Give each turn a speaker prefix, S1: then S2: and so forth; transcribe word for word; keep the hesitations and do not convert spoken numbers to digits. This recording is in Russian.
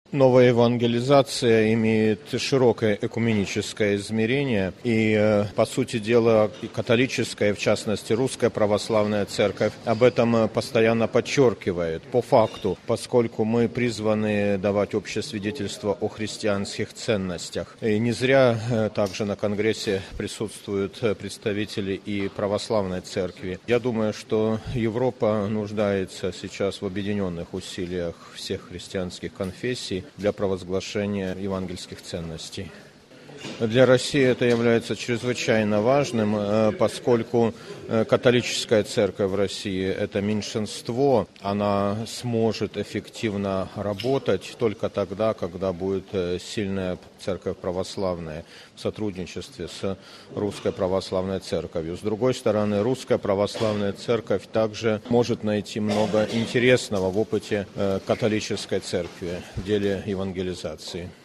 S1: Новая евангелизация имеет широкое экуменическое измерение, и, по сути дела, католическая, в частности, русская православная церковь об этом постоянно подчеркивает. По факту, поскольку мы призваны давать общее свидетельство о христианских ценностях. И не зря также на Конгрессе присутствуют представители и православной церкви. Я думаю, что Европа нуждается сейчас в объединенных усилиях всех христианских конфессий для провозглашения евангельских ценностей. Для России это является чрезвычайно важным, поскольку католическая церковь в России – это меньшинство, она сможет эффективно работать только тогда, когда будет сильная церковь православная в сотрудничестве с русской православной церковью. С другой стороны, русская православная церковь также может найти много интересного в опыте католической церкви в деле евангелизации.